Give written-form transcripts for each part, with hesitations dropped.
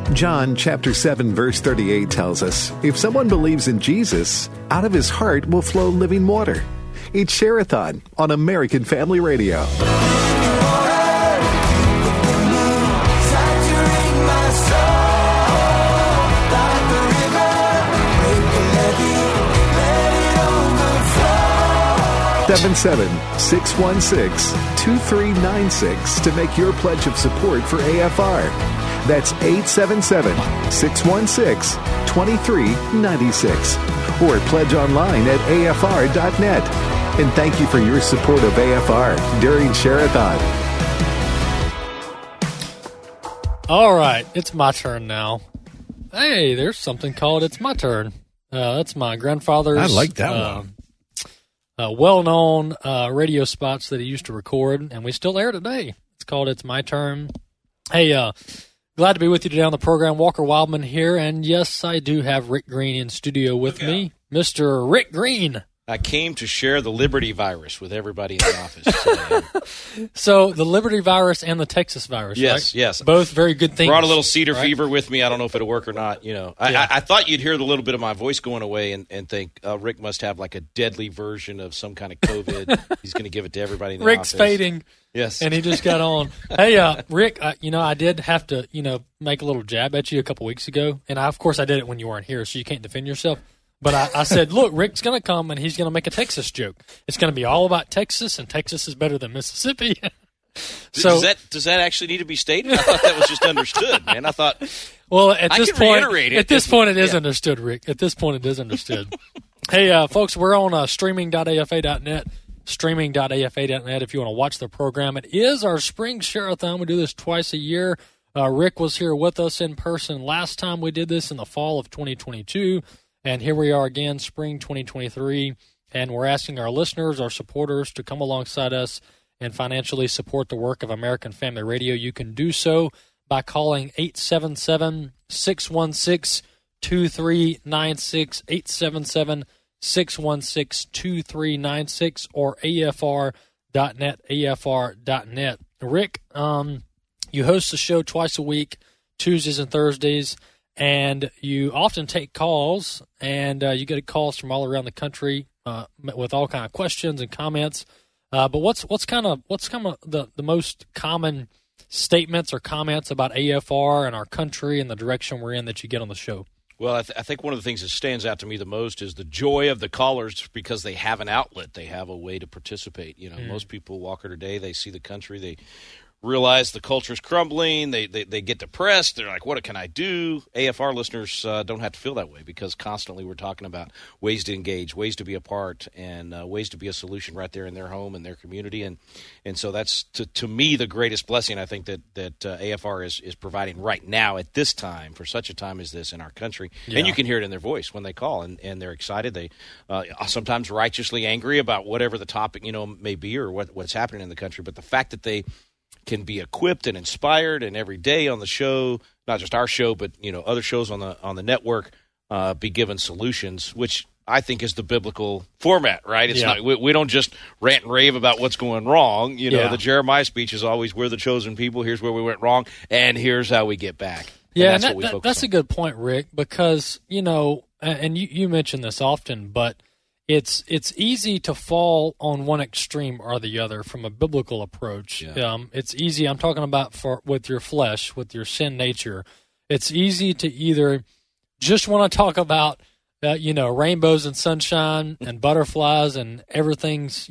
John chapter 7 verse 38 tells us, if someone believes in Jesus, out of his heart will flow living water. It's Share-a-thon on American Family Radio. 877-616-2396 to make your pledge of support for AFR. That's 877-616-2396. Or pledge online at afr.net. And thank you for your support of AFR during Share-a-thon. All right, it's my turn now. Hey, there's something called It's My Turn. That's my grandfather's... I like that one. Well-known radio spots that he used to record, and we still air today. It's called It's My Turn. Hey, glad to be with you today on the program. Walker Wildman here, and yes, I do have Rick Green in studio with me. Mr. Rick Green. I came to share the Liberty virus with everybody in the office. So the Liberty virus and the Texas virus, yes, right? Yes. Both very good things. Brought a little cedar right? fever with me. I don't know if it'll work or not. You know, I thought you'd hear the little bit of my voice going away and think Rick must have like a deadly version of some kind of COVID. He's going to give it to everybody in the Rick's office. fading. Yes. And he just got on. Hey, Rick, I did have to, make a little jab at you a couple weeks ago. And of course I did it when you weren't here, so you can't defend yourself. But I said, look, Rick's going to come, and he's going to make a Texas joke. It's going to be all about Texas, and Texas is better than Mississippi. So does that actually need to be stated? I thought that was just understood, man. I thought, well, at this point, it is yeah. understood, Rick. At this point, it is understood. Hey, folks, we're on streaming.afa.net, streaming.afa.net if you want to watch the program. It is our spring share-a-thon. We do this twice a year. Rick was here with us in person last time we did this in the fall of 2022. And here we are again, spring 2023, and we're asking our listeners, our supporters, to come alongside us and financially support the work of American Family Radio. You can do so by calling 877-616-2396, 877-616-2396, or afr.net, afr.net. Rick, you host the show twice a week, Tuesdays and Thursdays. And you often take calls, and you get calls from all around the country with all kind of questions and comments. But what's kind of the most common statements or comments about AFR and our country and the direction we're in that you get on the show? Well, I think one of the things that stands out to me the most is the joy of the callers because they have an outlet. They have a way to participate. Most people, Walker, today, they see the country, they realize the culture's crumbling, they get depressed, they're like, what can I do? AFR listeners don't have to feel that way because constantly we're talking about ways to engage, ways to be a part, and ways to be a solution right there in their home and their community. And so that's, to me, the greatest blessing I think that AFR is providing right now at this time, for such a time as this in our country. Yeah. And you can hear it in their voice when they call, and they're excited. They sometimes righteously angry about whatever the topic may be or what's happening in the country. But the fact that they can be equipped and inspired, and every day on the show, not just our show, but other shows on the network, be given solutions, which I think is the biblical format, right? It's not we don't just rant and rave about what's going wrong. The Jeremiah speech is always, we're the chosen people. Here's where we went wrong, and here's how we get back. Yeah, and that's a good point, Rick, because and you mention this often, but it's easy to fall on one extreme or the other from a biblical approach. Yeah. It's easy. I'm talking about with your flesh, with your sin nature. It's easy to either just want to talk about rainbows and sunshine and butterflies and everything's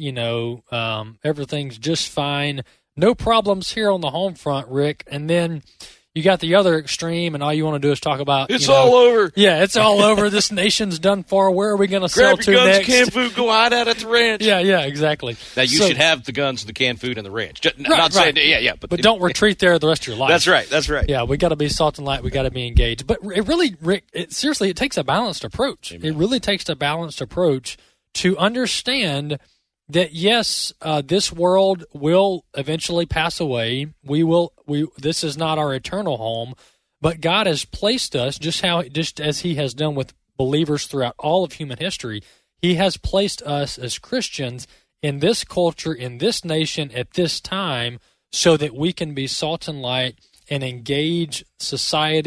just fine, no problems here on the home front, Rick, and then you got the other extreme, and all you want to do is talk about all over. Yeah, it's all over. This nation's done for. Where are we going to sell to guns, next? Canned food, go hide out at the ranch. Yeah, exactly. Now you should have the guns, the canned food, and the ranch. Saying, but don't retreat there the rest of your life. That's right. Yeah, we got to be salt and light. We got to be engaged. But it really, Rick, seriously, it takes a balanced approach. Amen. It really takes a balanced approach to understand that yes, this world will eventually pass away. This is not our eternal home, but God has placed us just as He has done with believers throughout all of human history. He has placed us as Christians in this culture, in this nation, at this time, so that we can be salt and light and engage society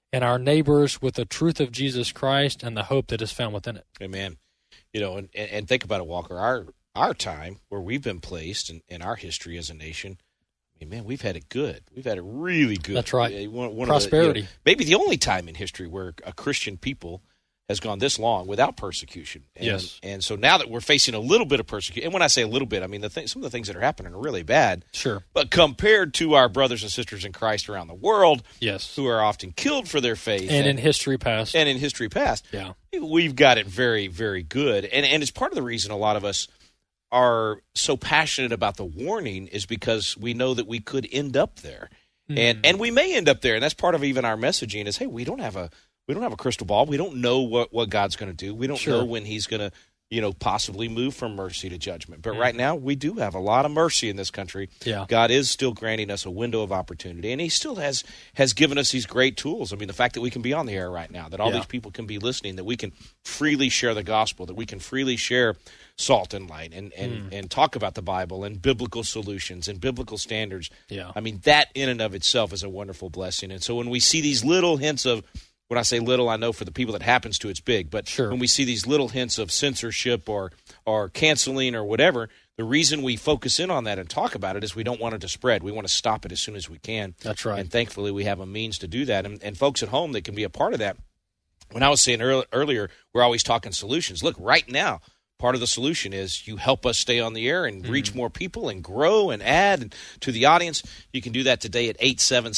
and our neighbors with the truth of Jesus Christ and the hope that is found within it. Amen. You know, and think about it, Walker. Our time, where we've been placed in our history as a nation, I mean, man, we've had it good. We've had it really good. That's right. One Prosperity. Of the, maybe the only time in history where a Christian people has gone this long without persecution. And, yes. And so now that we're facing a little bit of persecution, and when I say a little bit, I mean some of the things that are happening are really bad. Sure. But compared to our brothers and sisters in Christ around the world, yes, who are often killed for their faith. And in history past. Yeah. We've got it very, very good. And it's part of the reason a lot of us are so passionate about the warning is because we know that we could end up there. And we may end up there. And that's part of even our messaging is, hey, we don't have a crystal ball. We don't know what God's going to do. We don't know when he's going to, possibly move from mercy to judgment. But right now, we do have a lot of mercy in this country. Yeah. God is still granting us a window of opportunity, and he still has given us these great tools. I mean, the fact that we can be on the air right now, that all these people can be listening, that we can freely share the gospel, that we can freely share salt and light and talk about the Bible and biblical solutions and biblical standards. Yeah. I mean, that in and of itself is a wonderful blessing. And so when we see these little hints of, when I say little, I know for the people that happens to, it's big. But when we see these little hints of censorship or canceling or whatever, the reason we focus in on that and talk about it is we don't want it to spread. We want to stop it as soon as we can. That's right. And thankfully, we have a means to do that. And folks at home that can be a part of that. When I was saying earlier, we're always talking solutions. Look, right now, part of the solution is you help us stay on the air and reach more people and grow and add to the audience. You can do that today at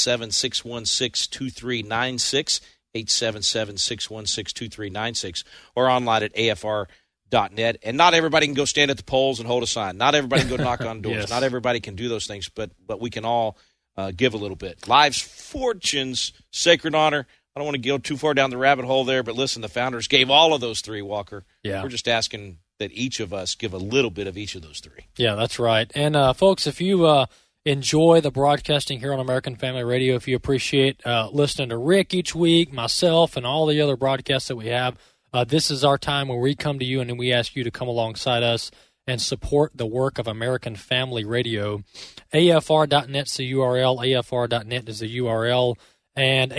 877-616-2396. 877-616-2396, or online at afr.net. And not everybody can go stand at the polls and hold a sign. Not everybody can go knock on doors. Yes. Not everybody can do those things, but we can all give a little bit. Lives, fortunes, sacred honor. I don't want to go too far down the rabbit hole there, but listen, the founders gave all of those three, Walker. Yeah. We're just asking that each of us give a little bit of each of those three. Yeah, that's right. And, folks, if you enjoy the broadcasting here on American Family Radio, if you appreciate listening to Rick each week, myself, and all the other broadcasts that we have, this is our time where we come to you and we ask you to come alongside us and support the work of American Family Radio. AFR.net is the URL. AFR.net is the URL. And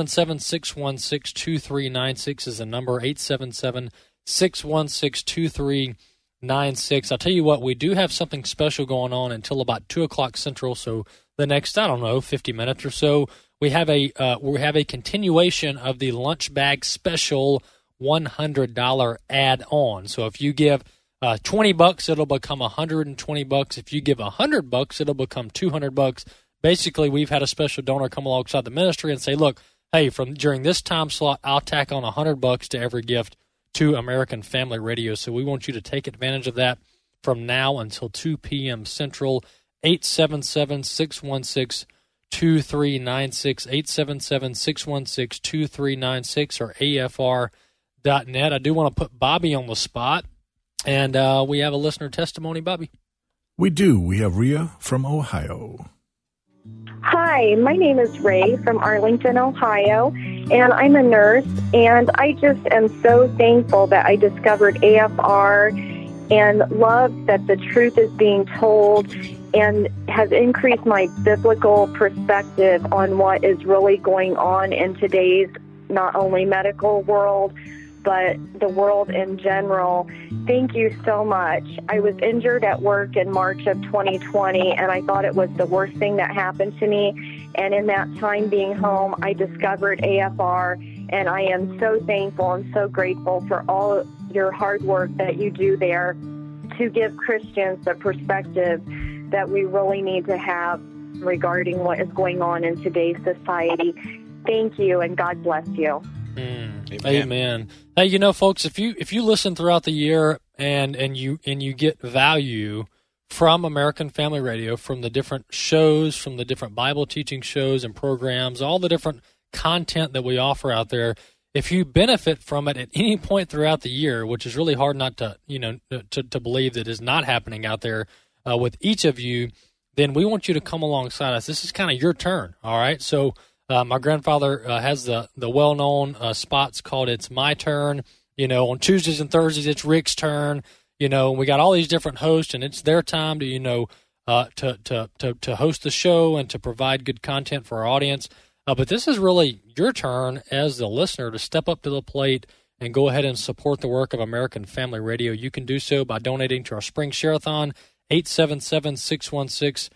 877-616-2396 is the number, 877-616-2396. I'll tell you what, we do have something special going on until about 2 o'clock Central, so the next, 50 minutes or so, we have a continuation of the lunch bag special $100 add-on. So if you give $20, it'll become $120. If you give $100, it'll become $200. Basically, we've had a special donor come alongside the ministry and say, look, hey, during this time slot, I'll tack on $100 to every gift to American Family Radio. So we want you to take advantage of that from now until 2 p.m. Central, 877-616-2396, 877-616-2396, or AFR.net. I do want to put Bobby on the spot, and we have a listener testimony, Bobby. We do. We have Rhea from Ohio. Hi, my name is Ray from Arlington, Ohio, and I'm a nurse, and I just am so thankful that I discovered AFR and love that the truth is being told and has increased my biblical perspective on what is really going on in today's not only medical world, but the world in general. Thank you so much. I was injured at work in March of 2020, and I thought it was the worst thing that happened to me. And in that time being home, I discovered AFR, and I am so thankful and so grateful for all your hard work that you do there to give Christians the perspective that we really need to have regarding what is going on in today's society. Thank you, and God bless you. Amen. Hey, folks, if you listen throughout the year and you get value from American Family Radio, from the different shows, from the different Bible teaching shows and programs, all the different content that we offer out there, if you benefit from it at any point throughout the year, which is really hard not to to believe that is not happening out there with each of you, then we want you to come alongside us. This is kind of your turn, all right? So my grandfather has the well-known spots called It's My Turn. On Tuesdays and Thursdays, it's Rick's turn. We got all these different hosts, and it's their time to, to host the show and to provide good content for our audience. But this is really your turn as the listener to step up to the plate and go ahead and support the work of American Family Radio. You can do so by donating to our Spring Share-a-thon, 877-616-2396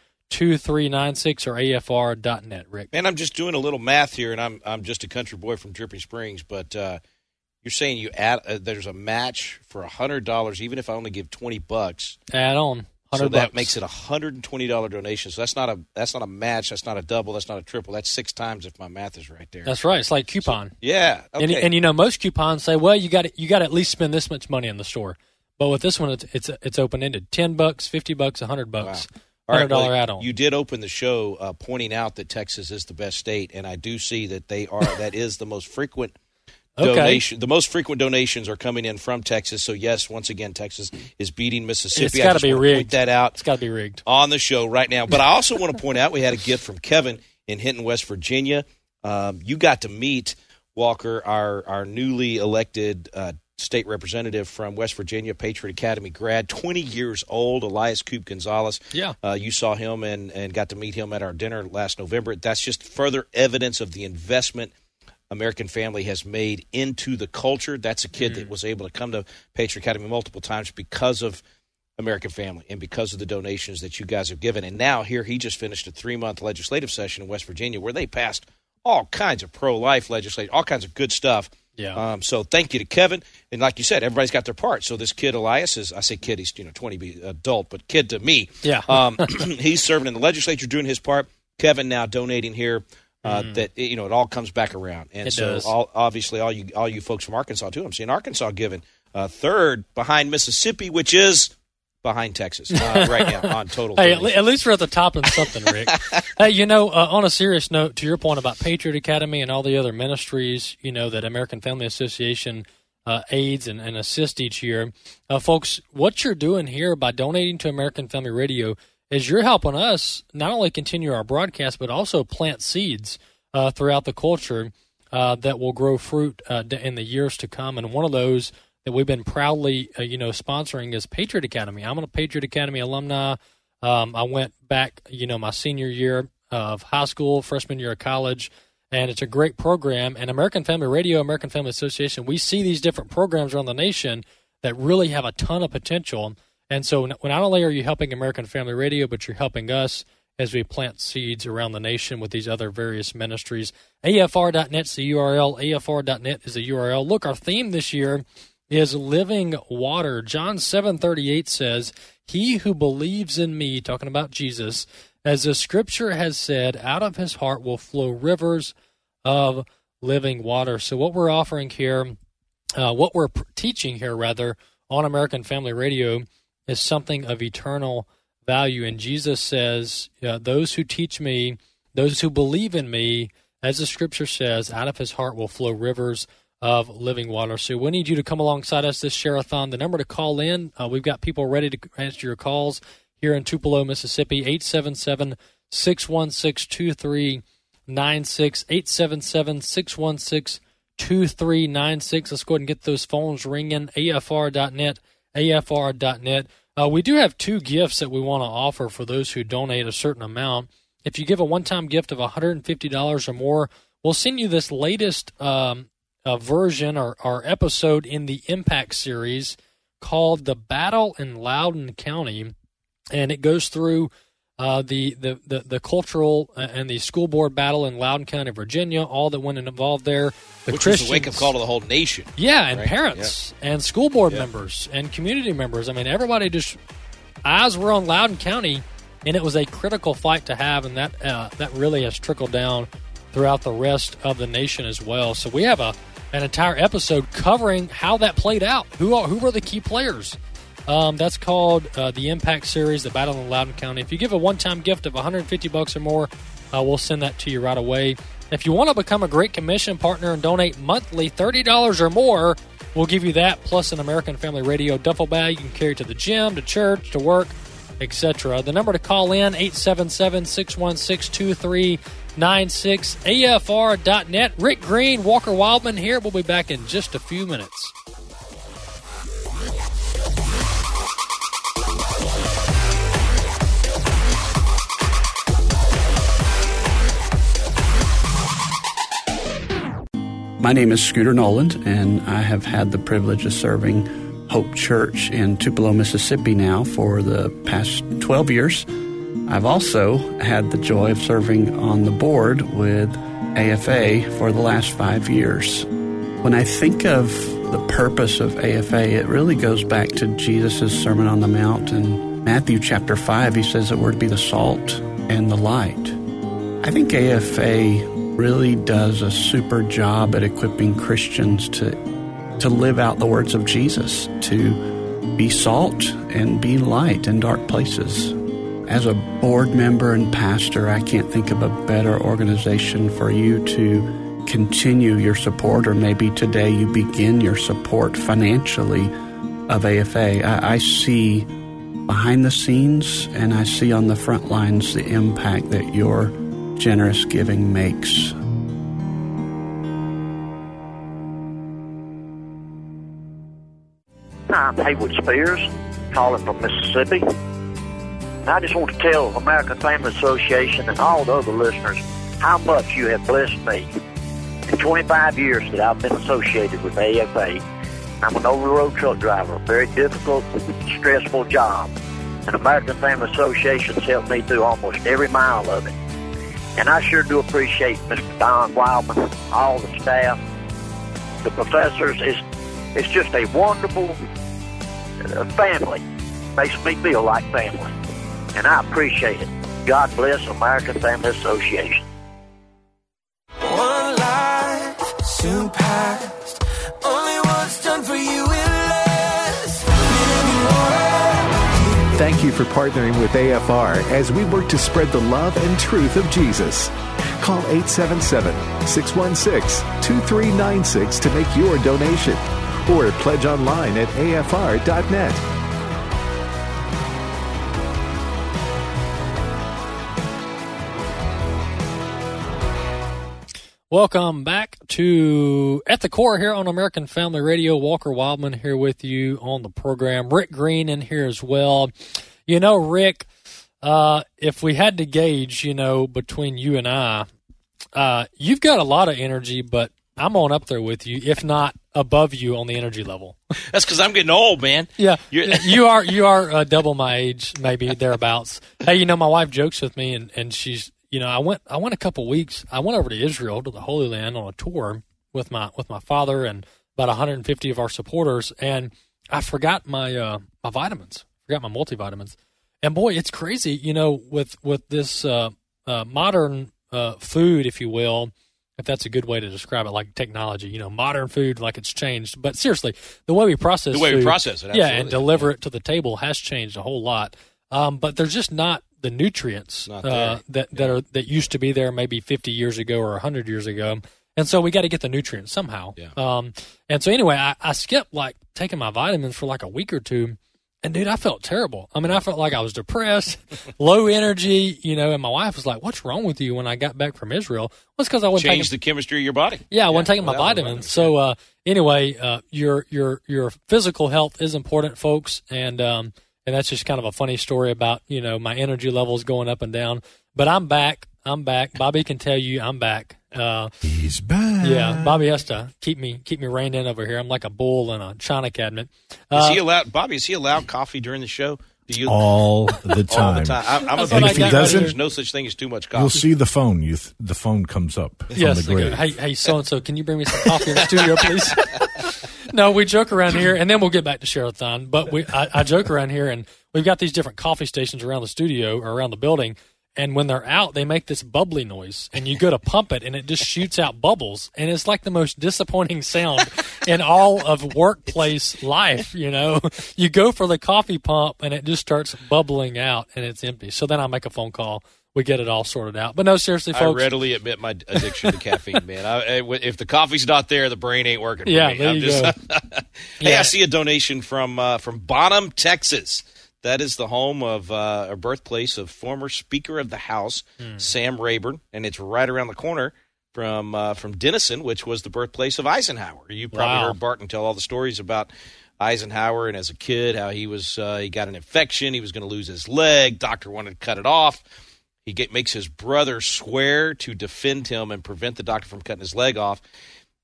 or AFR.net, Rick. Man, I'm just doing a little math here, and I'm just a country boy from Dripping Springs, but you're saying you add there's a match for $100, even if I only give $20. Add on. So that makes it a $120 donation. So that's not a match. That's not a double. That's not a triple. That's 6 times if my math is right there. That's right. It's like coupon. So, yeah. Okay. And you know, most coupons say, well, you got to at least spend this much money in the store. But with this one, it's open ended. $10, $50, $100. Wow. $100 add-on. You did open the show pointing out that Texas is the best state, and I do see that that is the most frequent. Donation. The most frequent donations are coming in from Texas. So, yes, once again, Texas is beating Mississippi. It's got to be rigged. Point that out. It's got to be rigged on the show right now. But I also want to point out we had a gift from Kevin in Hinton, West Virginia. You got to meet Walker, our newly elected state representative from West Virginia, Patriot Academy grad, 20 years old, Elias Coop Gonzalez. Yeah. You saw him and got to meet him at our dinner last November. That's just further evidence of the investment American Family has made into the culture. That's a kid that was able to come to Patriot Academy multiple times because of American Family and because of the donations that you guys have given. And now here he just finished a 3-month legislative session in West Virginia where they passed all kinds of pro-life legislation, all kinds of good stuff. Yeah. So thank you to Kevin. And like you said, everybody's got their part. So this kid, Elias, I say kid, he's 20, be adult, but kid to me. Yeah. He's serving in the legislature, doing his part. Kevin now donating here. That it all comes back around, and it so does. Obviously all you folks from Arkansas too. I'm seeing Arkansas giving third behind Mississippi, which is behind Texas right now on total. Hey, at least we're at the top in something, Rick. Hey, on a serious note, to your point about Patriot Academy and all the other ministries, that American Family Association aids and assists each year, folks, what you're doing here by donating to American Family Radio is you're helping us not only continue our broadcast, but also plant seeds throughout the culture that will grow fruit in the years to come. And one of those that we've been proudly, sponsoring is Patriot Academy. I'm a Patriot Academy alumni. I went back, my senior year of high school, freshman year of college, and it's a great program. And American Family Radio, American Family Association, we see these different programs around the nation that really have a ton of potential. And so not only are you helping American Family Radio, but you're helping us as we plant seeds around the nation with these other various ministries. AFR.net is the URL. AFR.net is the URL. Look, our theme this year is living water. John 7:38 says, "He who believes in me," talking about Jesus, "as the Scripture has said, out of his heart will flow rivers of living water." So what we're offering here, what we're teaching here, rather, on American Family Radio is something of eternal value. And Jesus says, those who teach me, those who believe in me, as the Scripture says, out of his heart will flow rivers of living water. So we need you to come alongside us this Share-a-thon. The number to call in, we've got people ready to answer your calls here in Tupelo, Mississippi, 877-616-2396, 877-616-2396. Let's go ahead and get those phones ringing, AFR.net. AFR.net. We do have 2 gifts that we want to offer for those who donate a certain amount. If you give a one-time gift of $150 or more, we'll send you this latest version or episode in the Impact series called The Battle in Loudoun County, and it goes through the cultural and the school board battle in Loudoun County, Virginia, all that went involved there. Which was a wake-up call to the whole nation. Yeah, and right? Parents and school board members and community members. I mean, everybody just eyes were on Loudoun County, and it was a critical fight to have, and that really has trickled down throughout the rest of the nation as well. So we have an entire episode covering how that played out. Who were the key players? That's called the Impact Series, The Battle in Loudoun County. If you give a one-time gift of $150 or more, we'll send that to you right away. If you want to become a Great Commission partner and donate monthly $30 or more, we'll give you that, plus an American Family Radio duffel bag you can carry to the gym, to church, to work, etc. The number to call in, 877-616-2396, AFR.net. Rick Green, Walker Wildman here. We'll be back in just a few minutes. My name is Scooter Noland, and I have had the privilege of serving Hope Church in Tupelo, Mississippi now for the past 12 years. I've also had the joy of serving on the board with AFA for the last 5 years. When I think of the purpose of AFA, it really goes back to Jesus' Sermon on the Mount. In Matthew chapter 5, he says that we're to be the salt and the light. I think AFA really does a super job at equipping Christians to live out the words of Jesus, to be salt and be light in dark places. As a board member and pastor, I can't think of a better organization for you to continue your support, or maybe today you begin your support financially of AFA. I see behind the scenes and I see on the front lines the impact that your generous giving makes. I'm Haywood Spears, calling from Mississippi. And I just want to tell American Family Association and all the other listeners how much you have blessed me. In 25 years that I've been associated with AFA, I'm an over-the-road truck driver, a very difficult, stressful job. And American Family Association has helped me through almost every mile of it. And I sure do appreciate Mr. Don Wildman, all the staff, the professors. It's just a wonderful family. Makes me feel like family. And I appreciate it. God bless American Family Association. One life soon passed. Only what's done for you will last. Thank you for partnering with AFR as we work to spread the love and truth of Jesus. Call 877-616-2396 to make your donation or pledge online at afr.net. Welcome back to At the Core here on American Family Radio. Walker Wildman here with you on the program. Rick Green in here as well. You know, Rick, if we had to gauge, between you and I, you've got a lot of energy, but I'm on up there with you, if not above you on the energy level. That's because I'm getting old, man. Yeah, you are double my age, maybe thereabouts. Hey, my wife jokes with me, and she's, I went a couple weeks. I went over to Israel, to the Holy Land, on a tour with my father and about 150 of our supporters, and I forgot my vitamins, forgot my multivitamins, and boy, it's crazy, with this modern food, if you will, if that's a good way to describe it, like technology, modern food, like it's changed. But seriously, the way we process food, it, absolutely. And deliver it to the table has changed a whole lot. But there's just not the nutrients that used to be there maybe 50 years ago or 100 years ago. And so we got to get the nutrients somehow. Yeah. And so anyway, I skipped taking my vitamins for a week or two. And dude, I felt terrible. I mean, I felt like I was depressed, low energy, and my wife was like, "What's wrong with you?" When I got back from Israel, well, it's because I wasn't changed the chemistry of your body. Yeah, I wasn't taking my vitamins. So anyway, your physical health is important, folks, and that's just kind of a funny story about my energy levels going up and down. But I'm back. Bobby can tell you I'm back. He's back. Yeah, Bobby has to keep me reined in over here. I'm like a bull in a china cabinet. Is he allowed coffee during the show? All the time. All the time. I'm a and if he doesn't, there's no such thing as too much coffee. You'll see the phone. The phone comes up from the grid. Hey, so-and-so, can you bring me some coffee in the studio, please? No, we joke around here, and then we'll get back to Sherathon. But I joke around here, and we've got these different coffee stations around the studio or around the building. And when they're out, they make this bubbly noise, and you go to pump it, and it just shoots out bubbles. And it's like the most disappointing sound in all of workplace life, You go for the coffee pump, and it just starts bubbling out, and it's empty. So then I make a phone call. We get it all sorted out. But no, seriously, folks. I readily admit my addiction to caffeine, man. If the coffee's not there, the brain ain't working for me. There you go. Hey, I see a donation from Bonham, Texas. That is the home of a birthplace of former Speaker of the House, Sam Rayburn, and it's right around the corner from Denison, which was the birthplace of Eisenhower. You probably heard Barton tell all the stories about Eisenhower, and as a kid, how he got an infection, he was going to lose his leg, doctor wanted to cut it off. He makes his brother swear to defend him and prevent the doctor from cutting his leg off.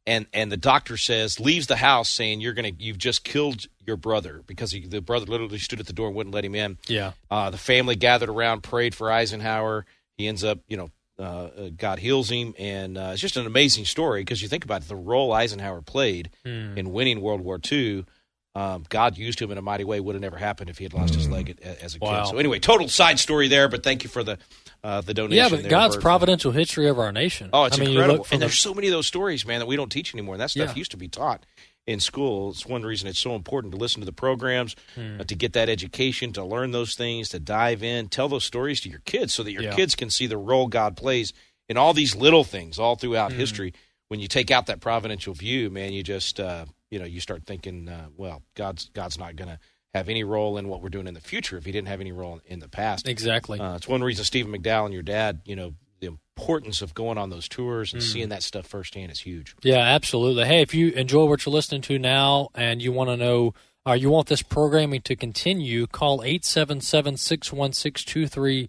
and the doctor leaves the house saying you've just killed your brother, because the brother literally stood at the door and wouldn't let him in. Yeah. The family gathered around, prayed for Eisenhower. He ends up, God heals him, and it's just an amazing story, because you think about it, the role Eisenhower played in winning World War II. God used him in a mighty way. Would have never happened if he had lost his leg as a kid. So anyway, total side story there, but thank you for the donation. Yeah, but there, God's Bert. providential history of our nation. Oh, it's incredible. And there's so many of those stories, man, that we don't teach anymore. That stuff used to be taught in school. It's one reason it's so important to listen to the programs, to get that education, to learn those things, to dive in, tell those stories to your kids so that your kids can see the role God plays in all these little things all throughout history. When you take out that providential view, man, you just you start thinking, God's not going to have any role in what we're doing in the future if he didn't have any role in the past. Exactly. It's one reason Stephen McDowell and your dad, the importance of going on those tours and seeing that stuff firsthand is huge. Yeah, absolutely. Hey, if you enjoy what you're listening to now and you want to know, you want this programming to continue, call 877-616-2396,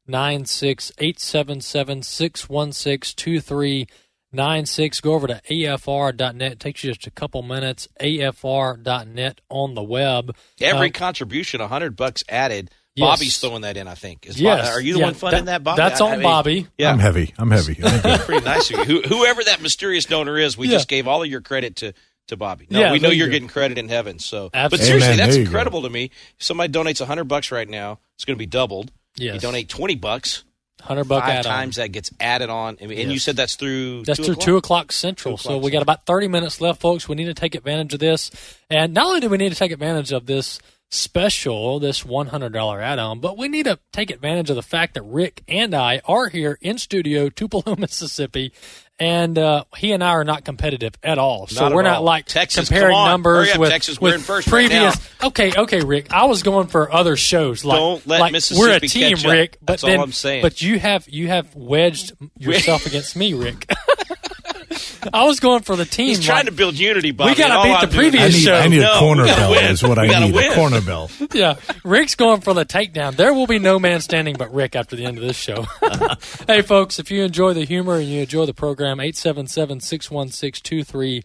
877-616-2396. Go over to afr.net. It takes you just a couple minutes. afr.net on the web. Every contribution, $100 added. Yes. Bobby's throwing that in, I think. Yes. Are you the one funding that, Bobby? That's on Bobby. Yeah. I'm heavy. That's pretty nice of you. Whoever that mysterious donor is, we just gave all of your credit to Bobby. No, we know you're getting credit in heaven. So, but seriously, that's incredible to me. If somebody donates $100 right now, it's going to be doubled. Yes. You donate $20, $100 5 times that gets added on. And you said that's through 2 o'clock Central. So we got about 30 minutes left, folks. We need to take advantage of this. And not only do we need to take advantage of this special, this $100 add-on, but we need to take advantage of the fact that Rick and I are here in studio, Tupelo, Mississippi, and he and I are not competitive at all. So we're not like Texas, comparing numbers up, with, Texas, with we're in first previous. Right now. Okay, Rick. I was going for other shows. Like, don't let Mississippi we're a team, catch up. Rick. But That's all I'm saying. But you have wedged yourself against me, Rick. I was going for the team. He's trying to build unity, Bobby. We got to beat the previous show. I need a corner bell is what I need, a corner bell. Yeah, Rick's going for the takedown. There will be no man standing but Rick after the end of this show. Hey, folks, if you enjoy the humor and you enjoy the program, 877-616-2396,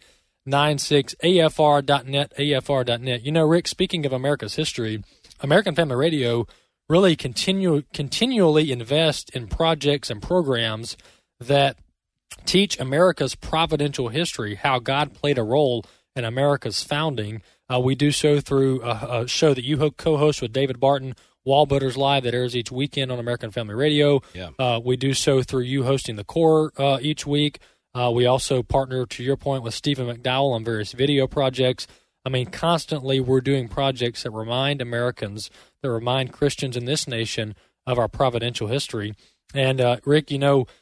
afr.net, afr.net. Rick, speaking of America's history, American Family Radio really continually invest in projects and programs that teach America's providential history, how God played a role in America's founding. We do so through a show that you co-host with David Barton, Wallbutters Live, that airs each weekend on American Family Radio. Yeah. We do so through you hosting the Core each week. We also partner, to your point, with Stephen McDowell on various video projects. I mean, constantly we're doing projects that remind Americans, that remind Christians in this nation of our providential history. And, Rick,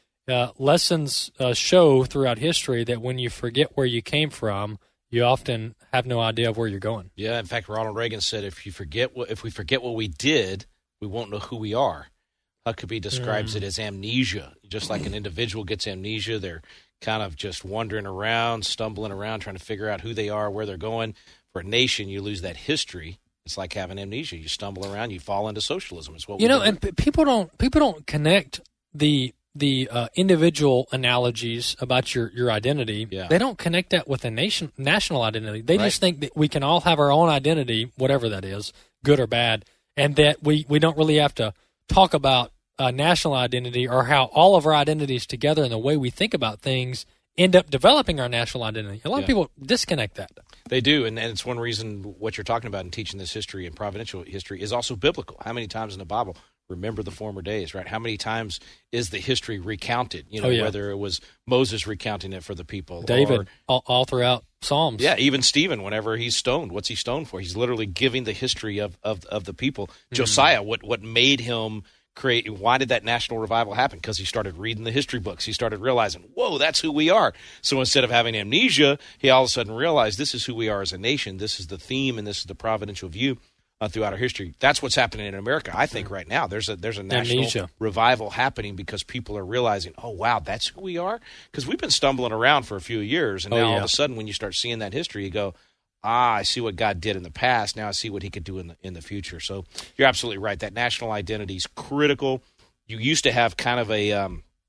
lessons show throughout history that when you forget where you came from, you often have no idea of where you're going. Yeah, in fact, Ronald Reagan said, if we forget what we did, we won't know who we are. Huckabee describes it as amnesia. Just like an individual gets amnesia, they're kind of just wandering around, stumbling around, trying to figure out who they are, where they're going. For a nation, you lose that history. It's like having amnesia. You stumble around, you fall into socialism. It's what we do. And people don't connect the individual analogies about your identity. Yeah. They don't connect that with a national identity. They just think that we can all have our own identity, whatever that is, good or bad, and that we don't really have to talk about national identity or how all of our identities together and the way we think about things end up developing our national identity. A lot of people disconnect that. They do, and it's one reason what you're talking about in teaching this history and providential history is also biblical. How many times in the Bible, remember the former days, right? How many times is the history recounted? Whether it was Moses recounting it for the people. David, all throughout Psalms. Yeah, even Stephen, whenever he's stoned, what's he stoned for? He's literally giving the history of the people. Mm-hmm. Josiah, what made him create, why did that national revival happen? Because he started reading the history books. He started realizing, whoa, that's who we are. So instead of having amnesia, he all of a sudden realized this is who we are as a nation. This is the theme, and this is the providential view throughout our history. That's what's happening in America, I think, right now. There's a national amnesia revival happening because people are realizing, oh, wow, that's who we are? Because we've been stumbling around for a few years, and now all of a sudden when you start seeing that history, you go, I see what God did in the past. Now I see what he could do in the future. So you're absolutely right. That national identity is critical. You used to have kind of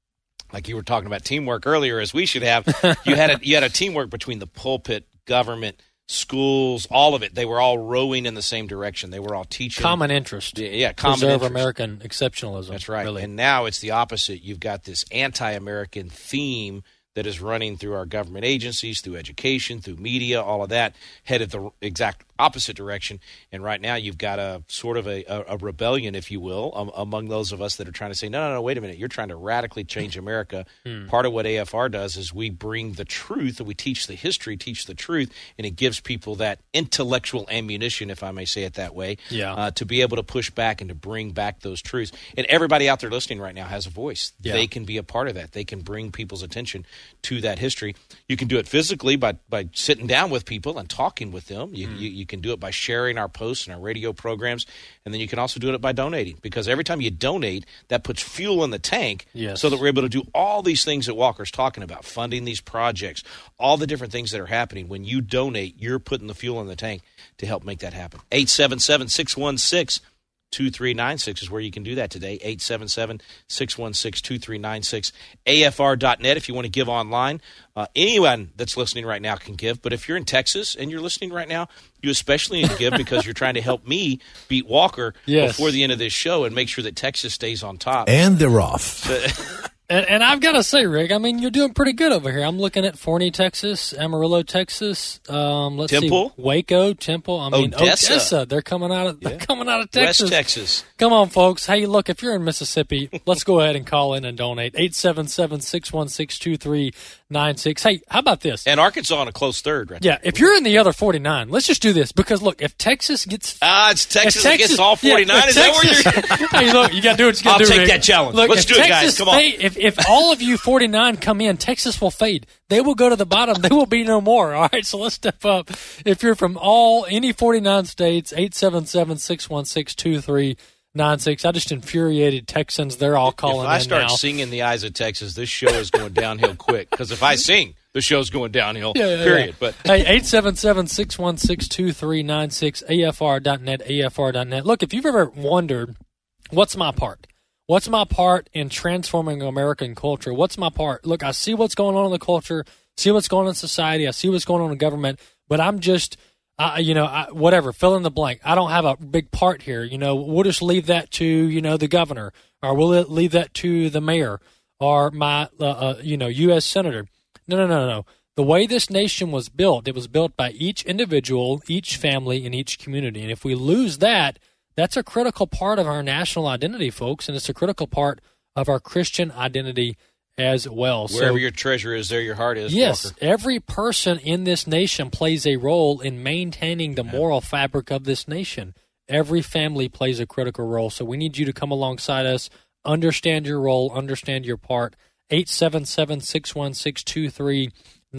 like you were talking about teamwork earlier, as we should have. You had a teamwork between the pulpit, government, schools, all of it. They were all rowing in the same direction. They were all teaching. Common interest. Yeah, common Preserve interest. American exceptionalism. That's right. Really. And now it's the opposite. You've got this anti-American theme that is running through our government agencies, through education, through media, all of that, headed the exact opposite direction. And right now you've got a sort of a rebellion, if you will, among those of us that are trying to say, no, wait a minute, you're trying to radically change America. Part of what AFR does is we bring the truth, and we teach the history, teach the truth, and it gives people that intellectual ammunition, if I may say it that way, to be able to push back and to bring back those truths. And everybody out there listening right now has a voice. Yeah. They can be a part of that. They can bring people's attention to that history. You can do it physically by sitting down with people and talking with them. You can do it by sharing our posts and our radio programs, and then you can also do it by donating, because every time you donate, that puts fuel in the tank so that we're able to do all these things that Walker's talking about, funding these projects, all the different things that are happening. When you donate, you're putting the fuel in the tank to help make that happen. 877-616-2396 is where you can do that today. 877-616-2396. AFR.net if you want to give online. Anyone that's listening right now can give. But if you're in Texas and you're listening right now, you especially need to give because you're trying to help me beat Walker before the end of this show and make sure that Texas stays on top. And they're off. And I've got to say, Rick, I mean, you're doing pretty good over here. I'm looking at Forney, Texas, Amarillo, Texas. Let's Temple? see, Waco, Temple. I mean, Odessa. They're coming out of Texas. West Texas. Come on, folks. Hey, look, if you're in Mississippi, let's go ahead and call in and donate. 877-616-2396. Hey, how about this? And Arkansas on a close third, right? Yeah, if you're in the other 49, let's just do this. Because, look, if Texas gets... it's Texas that gets all 49? Is that where you're... Hey, look, you got to do what you got to do, I'll take Rick. that challenge. Look, Let's do it, guys. Come on. If all of you 49 come in, Texas will fade. They will go to the bottom. They will be no more. All right, so let's step up. If you're from any 49 states, 877-616-2396. I just infuriated Texans. They're all calling in now. If I start singing The Eyes of Texas, this show is going downhill quick. Because if I sing, the show's going downhill, period. But hey, 877-616-2396, AFR.net, AFR.net. Look, if you've ever wondered, what's my part? What's my part in transforming American culture? What's my part? Look, I see what's going on in the culture, see what's going on in society, I see what's going on in government, but I'm just, whatever, fill in the blank. I don't have a big part here. We'll just leave that to, the governor, or we'll leave that to the mayor or my, U.S. senator. No. The way this nation was built, it was built by each individual, each family, and each community. And if we lose that, that's a critical part of our national identity, folks, and it's a critical part of our Christian identity as well. Wherever your treasure is, there your heart is. Yes, Walker. every person in this nation plays a role in maintaining the moral fabric of this nation. Every family plays a critical role, so we need you to come alongside us, understand your role, understand your part. 877-616-2396,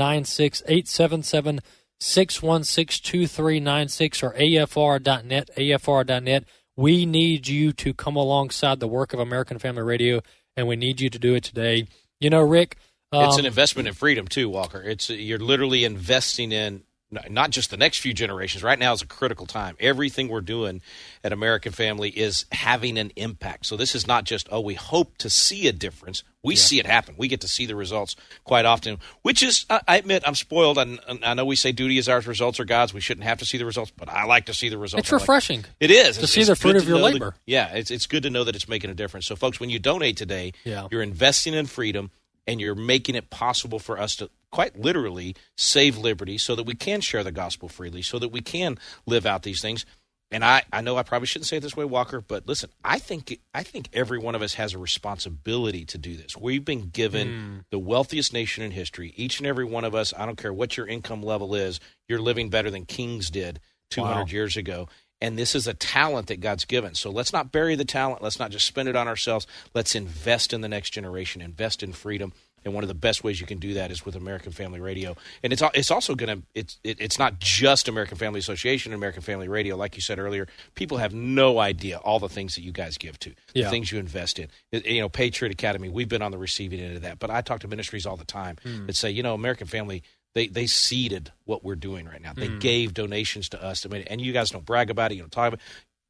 877-616-2396 or AFR.net, AFR.net. We need you to come alongside the work of American Family Radio, and we need you to do it today. Rick... it's an investment in freedom, too, Walker. You're literally investing in not just the next few generations. Right now is a critical time. Everything we're doing at American Family is having an impact. So this is not just, we hope to see a difference. We see it happen. We get to see the results quite often, which is, I admit, I'm spoiled. I know we say duty is ours, results are God's. We shouldn't have to see the results, but I like to see the results. It's refreshing. It is. To see the fruit of your labor. It's good to know that it's making a difference. So, folks, when you donate today, you're investing in freedom, and you're making it possible for us to quite literally save liberty so that we can share the gospel freely, so that we can live out these things. And I know I probably shouldn't say it this way, Walker, but listen, I think every one of us has a responsibility to do this. We've been given the wealthiest nation in history. Each and every one of us, I don't care what your income level is, you're living better than kings did 200 years ago. And this is a talent that God's given. So let's not bury the talent. Let's not just spend it on ourselves. Let's invest in the next generation, invest in freedom. And one of the best ways you can do that is with American Family Radio. And it's also going to it's not just American Family Association and American Family Radio. Like you said earlier, people have no idea all the things that you guys give to, the things you invest in. Patriot Academy, we've been on the receiving end of that. But I talk to ministries all the time that say, American Family, they seeded what we're doing right now. They gave donations to us. And you guys don't brag about it. You don't talk about it.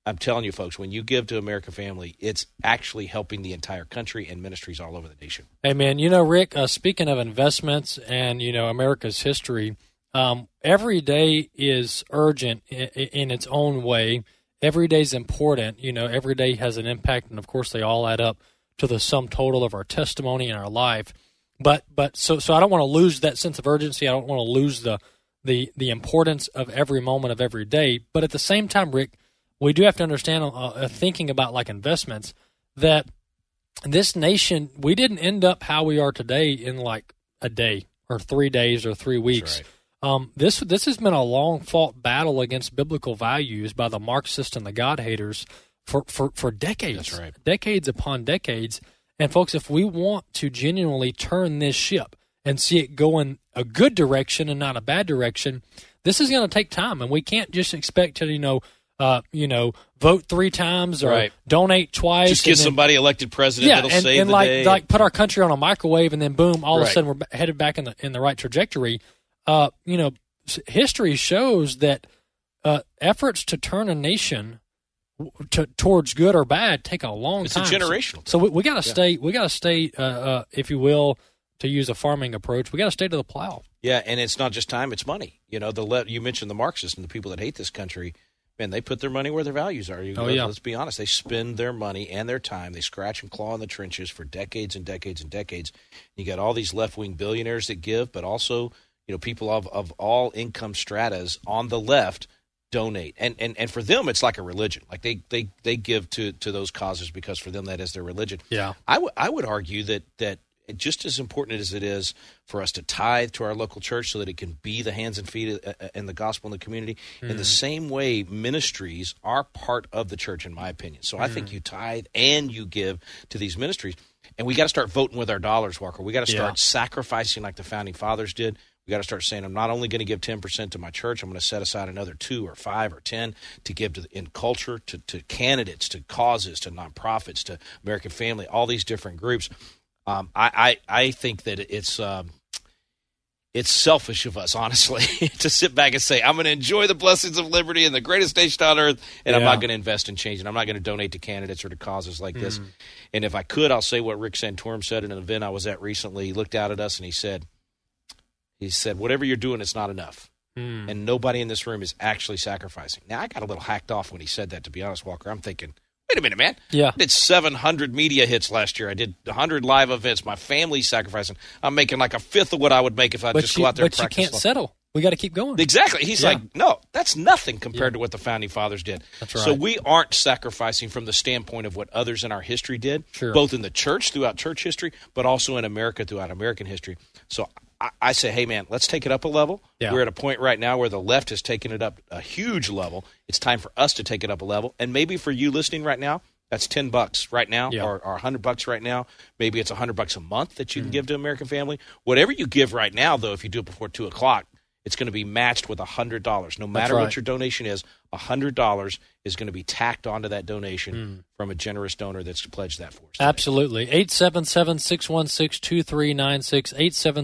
I'm telling you, folks, when you give to American Family, it's actually helping the entire country and ministries all over the nation. Hey, man, Rick, speaking of investments and, America's history, every day is urgent in its own way. Every day is important. Every day has an impact, and, of course, they all add up to the sum total of our testimony and our life. But so I don't want to lose that sense of urgency. I don't want to lose the importance of every moment of every day. But at the same time, Rick, we do have to understand, thinking about like investments, that this nation, we didn't end up how we are today in like a day or 3 days or 3 weeks. Right. This has been a long fought battle against biblical values by the Marxists and the God haters for decades. That's right. Decades upon decades. And folks, if we want to genuinely turn this ship and see it go in a good direction and not a bad direction, this is going to take time, and we can't just expect to vote 3 times or donate twice. Just get somebody elected president that'll save the day. Like put our country on a microwave, and then boom, all of a sudden we're headed back in the right trajectory. History shows that efforts to turn a nation towards good or bad take a long time. It's a generational. So we got to stay. We got to stay, if you will, to use a farming approach. We got to stay to the plow. Yeah, and it's not just time; it's money. You mentioned the Marxists and the people that hate this country. Man, they put their money where their values are. Let's be honest. They spend their money and their time. They scratch and claw in the trenches for decades and decades and decades. You got all these left-wing billionaires that give, but also people of all income stratas on the left donate. And for them, it's like a religion. Like they give to those causes because for them that is their religion. Yeah, I would argue that just as important as it is for us to tithe to our local church so that it can be the hands and feet in the gospel in the community, in the same way ministries are part of the church, in my opinion. So I think you tithe and you give to these ministries. And we got to start voting with our dollars, Walker. We got to start sacrificing like the Founding Fathers did. We got to start saying, I'm not only going to give 10% to my church, I'm going to set aside another 2 or 5 or 10 to give in culture, to candidates, to causes, to nonprofits, to American Family, all these different groups. I think that it's selfish of us, honestly, to sit back and say, I'm going to enjoy the blessings of liberty and the greatest nation on earth, and I'm not going to invest in change, and I'm not going to donate to candidates or to causes like this. And if I could, I'll say what Rick Santorum said in an event I was at recently. He looked out at us and he said, whatever you're doing, it's not enough. And nobody in this room is actually sacrificing. Now, I got a little hacked off when he said that, to be honest, Walker. I'm thinking, wait a minute, man. Yeah. I did 700 media hits last year. I did 100 live events. My family's sacrificing. I'm making like a fifth of what I would make if I just go out there and practice. But you can't settle. We got to keep going. Exactly. He's like, no, that's nothing compared to what the Founding Fathers did. That's right. So we aren't sacrificing from the standpoint of what others in our history did, both in the church throughout church history, but also in America throughout American history. So I say, hey, man, let's take it up a level. Yeah. We're at a point right now where the left has taken it up a huge level. It's time for us to take it up a level. And maybe for you listening right now, that's $10 right now or $100 right now. Maybe it's $100 a month that you can give to American Family. Whatever you give right now, though, if you do it before 2 o'clock, it's going to be matched with $100. No matter what your donation is, $100 is going to be tacked onto that donation from a generous donor that's pledged that for us. Absolutely. 877-616-2396,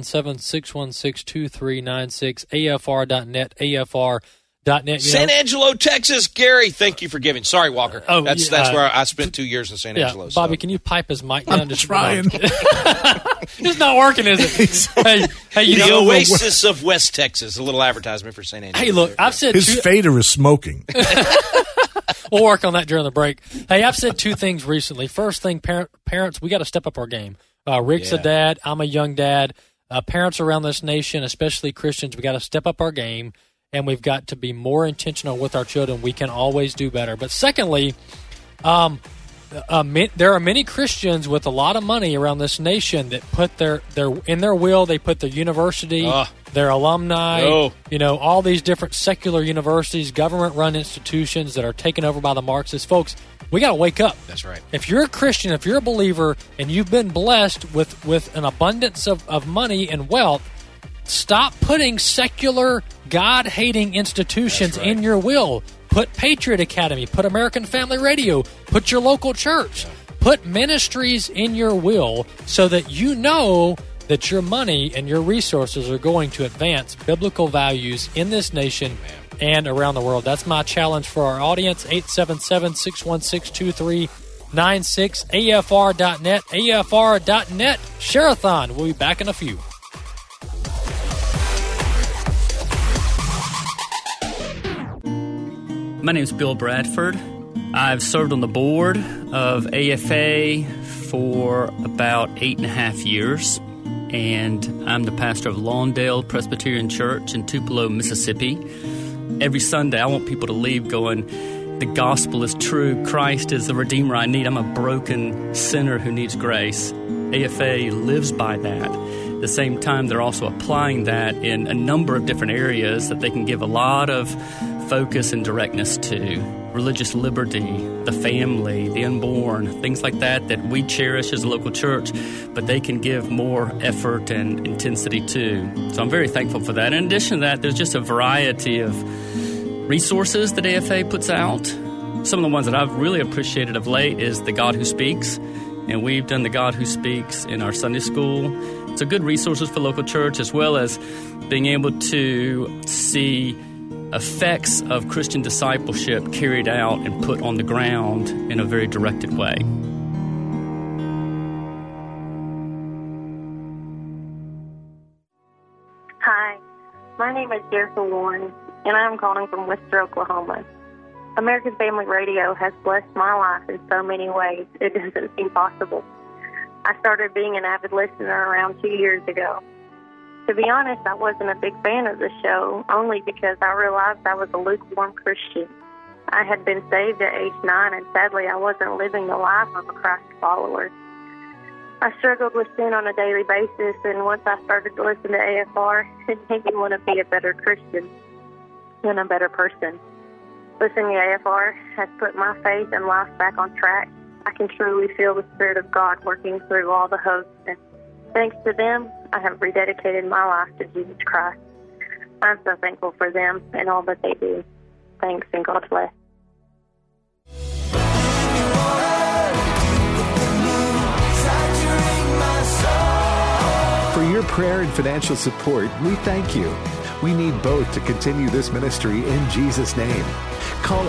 877-616-2396, AFR.net, AFR.net. San Angelo, Texas. Gary, thank you for giving. Sorry, Walker. Oh, that's where I spent 2 years in San Angelo. Bobby, can you pipe his mic down? I'm trying. It's not working, is it? Hey, the Oasis of West Texas. A little advertisement for San Angelo. Hey, look, I've said his fader is smoking. We'll work on that during the break. Hey, I've said 2 things recently. First thing, parents, we got to step up our game. Rick's a dad. I'm a young dad. Parents around this nation, especially Christians, we got to step up our game. And we've got to be more intentional with our children. We can always do better. But secondly, there are many Christians with a lot of money around this nation that put their in their will, they put their university, their alumni, all these different secular universities, government-run institutions that are taken over by the Marxists. Folks, we got to wake up. That's right. If you're a Christian, if you're a believer, and you've been blessed with an abundance of money and wealth, stop putting secular, God-hating institutions in your will. Put Patriot Academy, put American Family Radio, put your local church, put ministries in your will so that you know that your money and your resources are going to advance biblical values in this nation and around the world. That's my challenge for our audience, 877-616-2396, afr.net, afr.net. Share-a-thon. We'll be back in a few. My name is Bill Bradford. I've served on the board of AFA for about 8.5 years, and I'm the pastor of Lawndale Presbyterian Church in Tupelo, Mississippi. Every Sunday, I want people to leave going, the gospel is true. Christ is the Redeemer I need. I'm a broken sinner who needs grace. AFA lives by that. At the same time, they're also applying that in a number of different areas that they can give a lot of focus and directness to. Religious liberty, the family, the unborn, things like that we cherish as a local church, but they can give more effort and intensity to. So I'm very thankful for that. In addition to that, there's just a variety of resources that AFA puts out. Some of the ones that I've really appreciated of late is The God Who Speaks, and we've done The God Who Speaks in our Sunday school. It's a good resources for local church, as well as being able to see effects of Christian discipleship carried out and put on the ground in a very directed way. Hi, my name is Jennifer Warren, and I'm calling from Webster, Oklahoma. American Family Radio has blessed my life in so many ways it doesn't seem possible. I started being an avid listener around 2 years ago. To be honest, I wasn't a big fan of the show, only because I realized I was a lukewarm Christian. I had been saved at age 9, and sadly I wasn't living the life of a Christ follower. I struggled with sin on a daily basis, and once I started to listen to AFR, it made me want to be a better Christian and a better person. Listening to AFR has put my faith and life back on track. I can truly feel the Spirit of God working through all the hosts, and thanks to them, I have rededicated my life to Jesus Christ. I'm so thankful for them and all that they do. Thanks, and God bless. For your prayer and financial support, we thank you. We need both to continue this ministry in Jesus' name. Call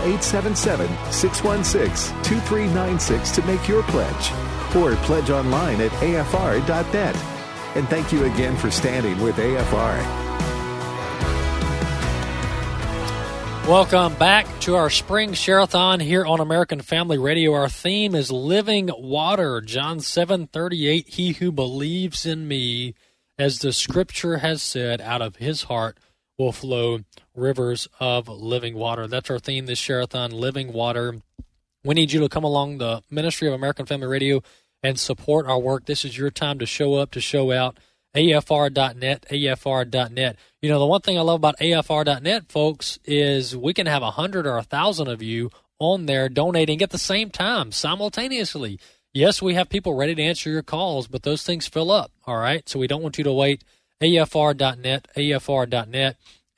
877-616-2396 to make your pledge, or pledge online at afr.net. And thank you again for standing with AFR. Welcome back to our Spring Share-a-thon here on American Family Radio. Our theme is living water. John 7:38, he who believes in me, as the scripture has said, out of his heart will flow rivers of living water. That's our theme this Share-a-thon, living water. We need you to come along the ministry of American Family Radio and support our work. This is your time to show up, to show out. AFR.net, AFR.net. You know, the one thing I love about AFR.net, folks, is we can have 100 or 1,000 of you on there donating at the same time, simultaneously. Yes, we have people ready to answer your calls, but those things fill up, all right? So we don't want you to wait. AFR.net, AFR.net,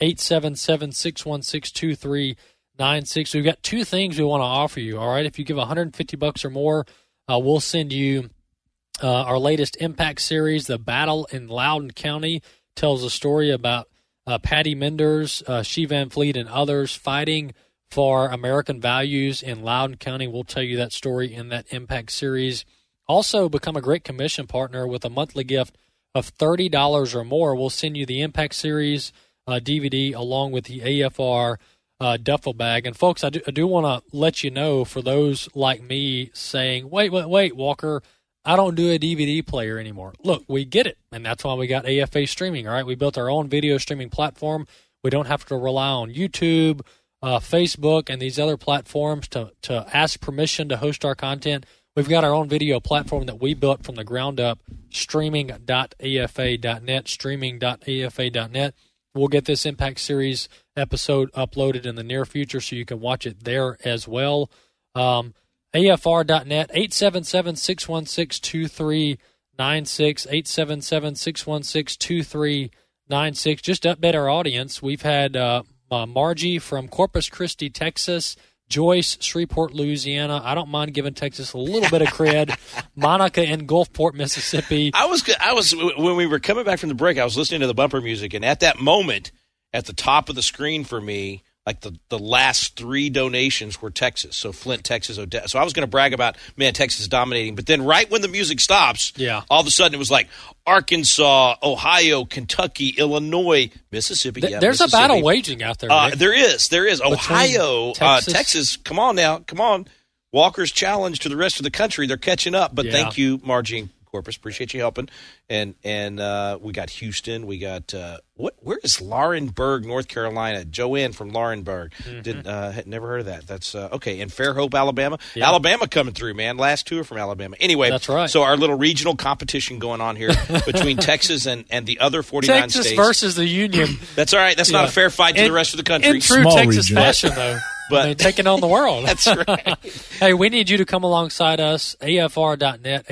877-616-2396. We've got two things we want to offer you, all right? If you give $150 or more, we'll send you our latest Impact series, The Battle in Loudoun County, tells a story about Patty Menders, She Van Fleet, and others fighting for American values in Loudoun County. We'll tell you that story in that Impact series. Also, become a Great Commission partner with a monthly gift of $30 or more. We'll send you the Impact series DVD along with the AFR duffel bag. And, folks, I do want to let you know, for those like me saying, wait, Walker, I don't do a DVD player anymore. Look, we get it, and that's why we got AFA Streaming, all right? We built our own video streaming platform. We don't have to rely on YouTube, Facebook, and these other platforms to ask permission to host our content. We've got our own video platform that we built from the ground up, streaming.afa.net, streaming.afa.net. We'll get this Impact Series episode uploaded in the near future so you can watch it there as well. AFR.net, 877-616-2396, 877-616-2396. Just to update our audience, we've had Margie from Corpus Christi, Texas, Joyce, Shreveport, Louisiana. I don't mind giving Texas a little bit of cred. Monica in Gulfport, Mississippi. I was when we were coming back from the break, I was listening to the bumper music, and at that moment, at the top of the screen for me, like the last 3 donations were Texas. So Flint, Texas, Odessa. So I was going to brag about, man, Texas is dominating. But then right when the music stops, all of a sudden it was like Arkansas, Ohio, Kentucky, Illinois, Mississippi. There's Mississippi. a battle waging out there, Rick. There is. Ohio, Texas. Come on now. Come on. Walker's challenge to the rest of the country. They're catching up. But thank you, Margie Corpus. Appreciate you helping. And we got Houston. We got where is Laurinburg, North Carolina? Joanne from Laurinburg. Had never heard of that. That's okay. And Fairhope, Alabama. Yeah. Alabama coming through, man. Last 2 are from Alabama. Anyway, that's right. So our little regional competition going on here between Texas and the other 49 Texas states. versus the Union. That's all right. That's not a fair fight to the rest of the country. In true Small Texas region. fashion, though. But taking on the world. That's right. Hey, we need you to come alongside us. AFR.net,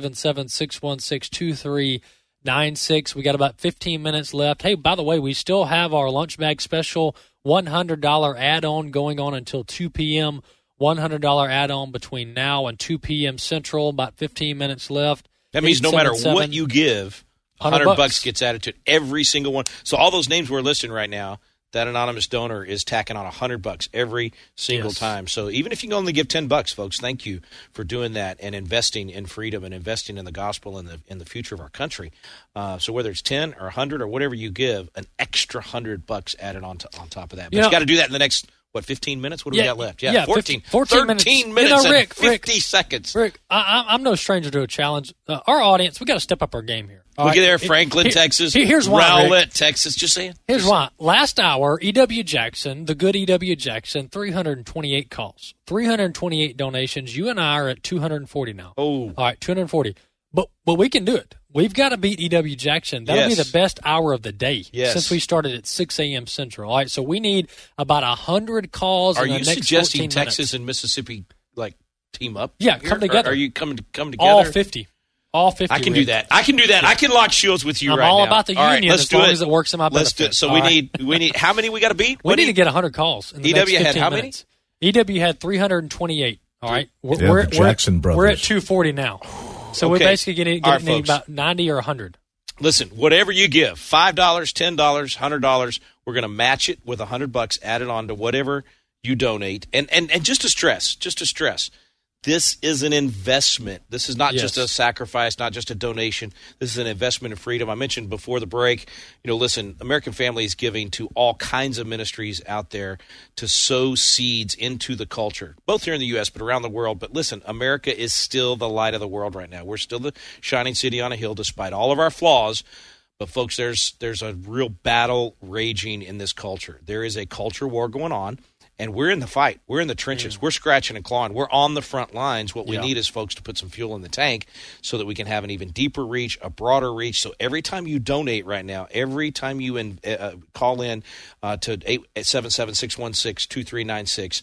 877-616-2396. We got about 15 minutes left. Hey, by the way, we still have our lunch bag special $100 add-on going on until 2 p.m. $100 add-on between now and 2 p.m. Central. About 15 minutes left. That means no matter what you give, $100 gets added to every single one. So all those names we're listing right now, that anonymous donor is tacking on $100 every single time. So even if you can only give $10, folks, thank you for doing that and investing in freedom and investing in the gospel and in the future of our country. So whether it's 10 or 100 or whatever you give, an extra $100 added on top of that. But you got to do that in the next 15 minutes? What do we got left? 14 minutes. 13 minutes and 50 seconds. Rick, I'm no stranger to a challenge. Our audience, we got to step up our game here. Look at there, Franklin, Texas. Here's why, Rowlett, Texas. Just saying. Here's why. Last hour, E.W. Jackson, the good E.W. Jackson, 328 calls, 328 donations. You and I are at 240 now. Oh. All right, 240. But we can do it. We've got to beat E.W. Jackson. That'll be the best hour of the day since we started at 6 a.m. Central. All right, so we need about 100 calls in the next 14 minutes. Are you suggesting Texas and Mississippi team up? Yeah, come together. Are you come together? All 50. All 50. I can do that. I can lock shields with you I'm right now. all about the union let's as do long it. as it works in my benefit. Let's do it. So we need how many we got to beat? We need to get 100 calls in the next 15 had how minutes. EW had 328. All right. The Jackson brothers. We're at 240 now. So we're basically getting about 90 or 100. Listen, whatever you give, $5, $10, $100, we're going to match it with $100 added on to whatever you donate. And just to stress, this is an investment. This is not just a sacrifice, not just a donation. This is an investment in freedom. I mentioned before the break, listen, American Family is giving to all kinds of ministries out there to sow seeds into the culture, both here in the U.S. but around the world. But listen, America is still the light of the world right now. We're still the shining city on a hill despite all of our flaws. But, folks, there's a real battle raging in this culture. There is a culture war going on. And we're in the fight. We're in the trenches. We're scratching and clawing. We're on the front lines. What we need is folks to put some fuel in the tank so that we can have an even deeper reach, a broader reach. So every time you donate right now, every time you call in to 877-616-2396,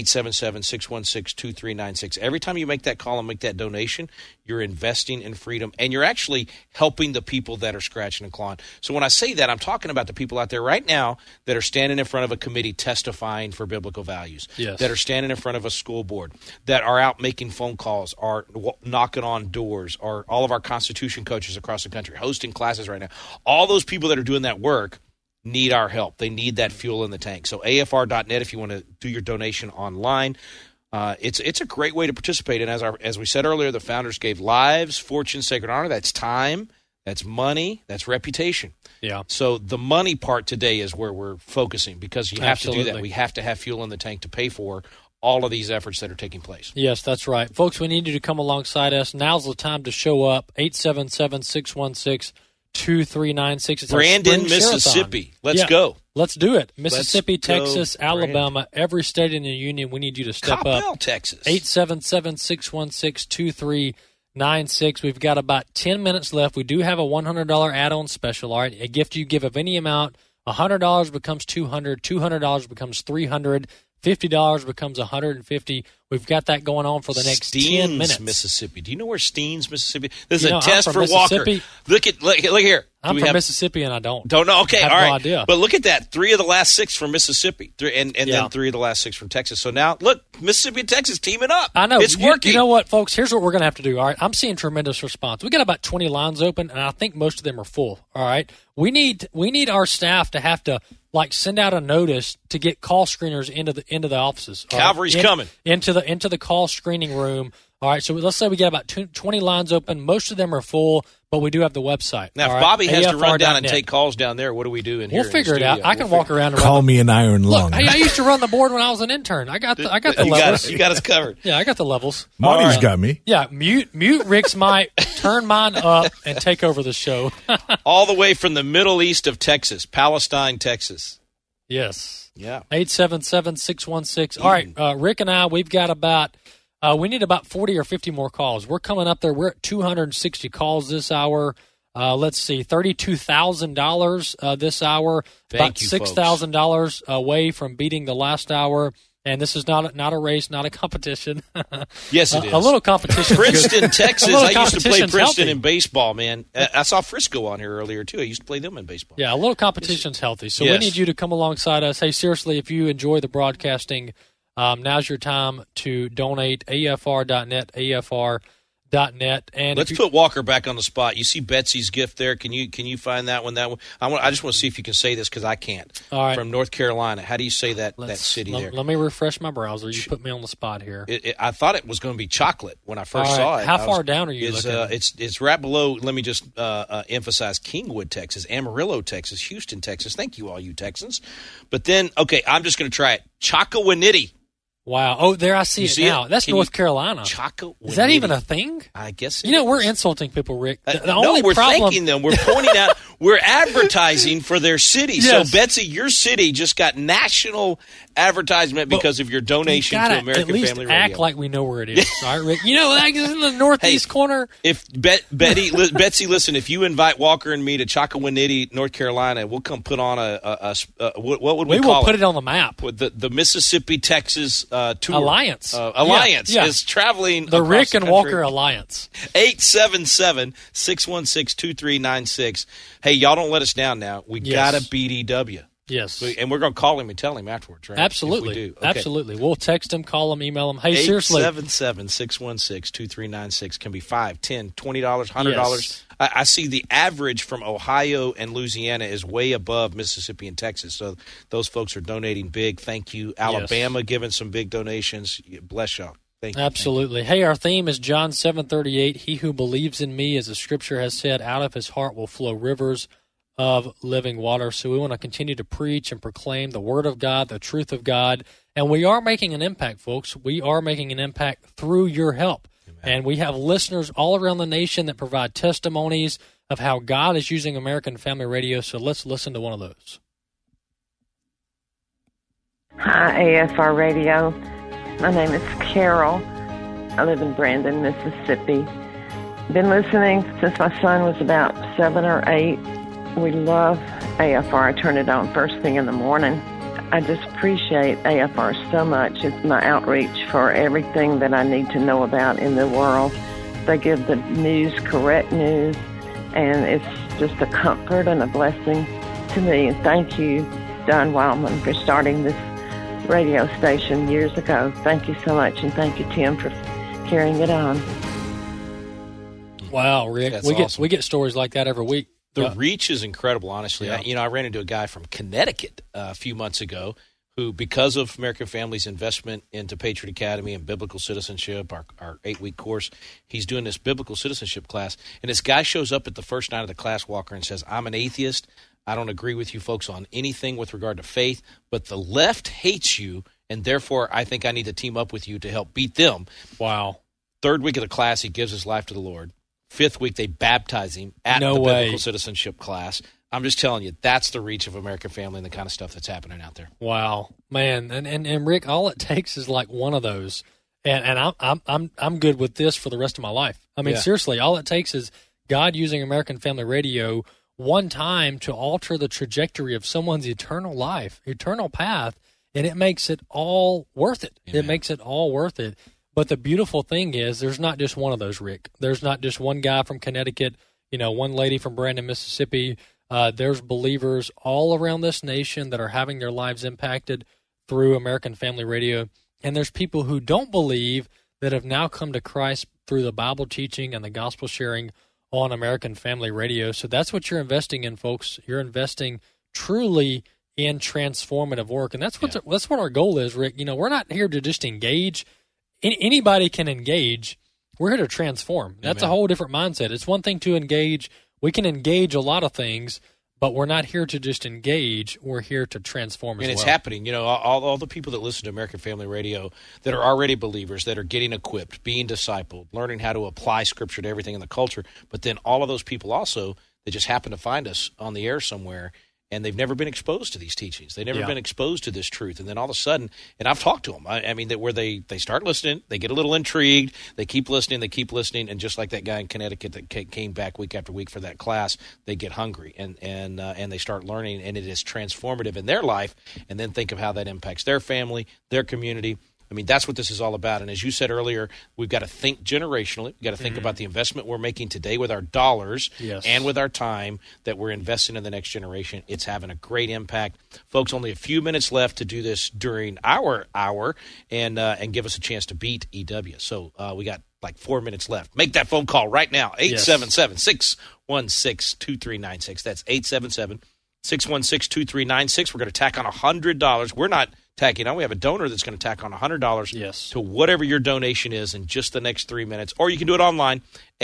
877-616-2396, every time you make that call and make that donation, you're investing in freedom, and you're actually helping the people that are scratching and clawing. So when I say that, I'm talking about the people out there right now that are standing in front of a committee testifying for biblical values, that are standing in front of a school board, that are out making phone calls, are knocking on doors, are all of our Constitution coaches across the country hosting classes right now. All those people that are doing that work need our help. They need that fuel in the tank. So AFR.net if you want to do your donation online. It's a great way to participate. And as we said earlier, the founders gave lives, fortune, sacred honor. That's time, that's money, that's reputation. Yeah. So the money part today is where we're focusing because you have to do that. We have to have fuel in the tank to pay for all of these efforts that are taking place. Yes, that's right. Folks, we need you to come alongside us. Now's the time to show up. 877-616-2396. Brandon, Mississippi. Let's go. Let's do it. Mississippi, Texas, Alabama, every state in the union, we need you to step up. Texas. 877-616-2396. We've got about 10 minutes left. We do have a $100 add-on special. All right, a gift you give of any amount, $100 becomes $200, $200 becomes $300, $50 becomes $150. We've got that going on for the next 10 Steens, minutes. Mississippi. Do you know where Steens, Mississippi? This is You know, a test I'm for from Walker. Mississippi. Look here. I'm from Mississippi, and I don't know. Okay, have all no right. idea. But look at that. 3 of the last 6 from Mississippi, and then 3 of the last 6 from Texas. So now, look, Mississippi and Texas teaming up. I know. It's working. You know what, folks? Here's what we're going to have to do. All right, I'm seeing tremendous response. We got about 20 lines open, and I think most of them are full. All right, we need our staff to have to send out a notice to get call screeners into the offices. Cavalry's coming into the call screening room. All right, so let's say we get about 20 lines open. Most of them are full, but we do have the website. Now, all if right? Bobby has to run down and AFR.net. take calls down there, what do we do in here? We'll figure it out. I can walk around and Call me an iron lung. Look, hey, I used to run the board when I was an intern. I got the levels. You got us covered. Yeah, I got the levels. Marty's got me. Yeah, mute Rick's mic, turn mine up, and take over the show. All the way from the Middle East of Texas, Palestine, Texas. Yes. Yeah. 877-616. All right, Rick and I, we've got we need about 40 or 50 more calls. We're coming up there. We're at 260 calls this hour. Let's see, $32,000 this hour. Thank you, about $6,000 away from beating the last hour. And this is not a race, not a competition. Yes, it is. A little competition. Princeton, Texas. I used to play competition's Princeton healthy. in baseball, man. I saw Frisco on here earlier, too. I used to play them in baseball. Yeah, a little competition's healthy. So Yes. we need you to come alongside us. Hey, seriously, if you enjoy the broadcasting, now's your time to donate. AFR.net, AFR.net. And Let's put Walker back on the spot. You see Betsy's gift there. Can you find that one? I just want to see if you can say this because I can't. All right. From North Carolina. How do you say that city there? Let me refresh my browser. You put me on the spot here. I thought it was going to be chocolate when I first All saw right. it. How far down are you looking? It's right below. Let me just emphasize Kingwood, Texas, Amarillo, Texas, Houston, Texas. Thank you, all you Texans. But then, okay, I'm just going to try it. Chocowinity. Wow. Oh, there I see You it see now. it? That's Can North you- Carolina. Chocowinity. Is that even a thing? I guess it You know, is. we're insulting people, Rick. The No, only we're problem, thanking them. We're pointing out. We're advertising for their city. Yes. So, Betsy, your city just got national advertisement because of your donation we gotta to American at least Family Radio. act like we know where it is. All right, Rick. You know, that is in the northeast corner. If Betsy, listen, if you invite Walker and me to Chocowinity, North Carolina, we'll come put on what would we We call will put it? it on the map. With the Mississippi Texas tour Alliance. Alliance Yeah. is traveling The across Rick the and country. Walker Alliance. 877-616-2396. Hey, y'all don't let us down now. We Yes. gotta beat EW. Yes. And we're going to call him and tell him afterwards, right? Absolutely. If we do. Okay. Absolutely. We'll text him, call him, email him. Hey, seriously. 877-616-2396 can be $5, $10, $20, $100. Yes. I see the average from Ohio and Louisiana is way above Mississippi and Texas. So those folks are donating big. Thank you. Alabama giving some big donations. Bless y'all. Thank you. Absolutely. Hey, our theme is John 7:38. He who believes in me, as the scripture has said, out of his heart will flow rivers of living water. So we want to continue to preach and proclaim the word of God, the truth of God. And we are making an impact, folks. We are making an impact through your help. Amen. And we have listeners all around the nation that provide testimonies of how God is using American Family Radio. So let's listen to one of those. Hi, AFR Radio. My name is Carol. I live in Brandon, Mississippi. Been listening since my son was about 7 or 8. We love AFR. I turn it on first thing in the morning. I just appreciate AFR so much. It's my outreach for everything that I need to know about in the world. They give the news, correct news, and it's just a comfort and a blessing to me. And thank you, Don Wildman, for starting this radio station years ago. Thank you so much, and thank you, Tim, for carrying it on. Wow, Rick. That's we awesome. get stories like that every week. The reach is incredible, honestly. Yeah. I ran into a guy from Connecticut a few months ago who, because of American Family's investment into Patriot Academy and biblical citizenship, our 8-week course, he's doing this biblical citizenship class. And this guy shows up at the first night of the class, Walker, and says, I'm an atheist. I don't agree with you folks on anything with regard to faith, but the left hates you, and therefore I think I need to team up with you to help beat them. Wow. 3rd week of the class, he gives his life to the Lord. 5th week, they baptize him at No the way. biblical citizenship class. I'm just telling you, that's the reach of American Family and the kind of stuff that's happening out there. Wow, man, and Rick, all it takes is like one of those, and I'm good with this for the rest of my life. I mean, seriously, all it takes is God using American Family Radio one time to alter the trajectory of someone's eternal life, eternal path, and it makes it all worth it. Amen. It makes it all worth it. But the beautiful thing is there's not just one of those, Rick. There's not just one guy from Connecticut, one lady from Brandon, Mississippi. There's believers all around this nation that are having their lives impacted through American Family Radio. And there's people who don't believe that have now come to Christ through the Bible teaching and the gospel sharing on American Family Radio. So that's what you're investing in, folks. You're investing truly in transformative work. And that's what our goal is, Rick. We're not here to just engage. Anybody can engage. We're here to transform. That's a whole different mindset. It's one thing to engage. We can engage a lot of things, but we're not here to just engage. We're here to transform as well. And it's happening. All the people that listen to American Family Radio that are already believers, that are getting equipped, being discipled, learning how to apply Scripture to everything in the culture, but then all of those people also that just happen to find us on the air somewhere, and they've never been exposed to these teachings. They've never been exposed to this truth. And then all of a sudden, and I've talked to them, where they start listening, they get a little intrigued, they keep listening, and just like that guy in Connecticut that came back week after week for that class, they get hungry, and they start learning, and it is transformative in their life, and then think of how that impacts their family, their community. That's what this is all about. And as you said earlier, we've got to think generationally. We've got to think about the investment we're making today with our dollars and with our time that we're investing in the next generation. It's having a great impact. Folks, only a few minutes left to do this during our hour and give us a chance to beat EW. So we got like 4 minutes left. Make that phone call right now, 877-616-2396. That's 877-616-2396. We're going to tack on $100. We're not tacking on. We have a donor that's going to tack on $100 to whatever your donation is in just the next 3 minutes. Or you can do it online,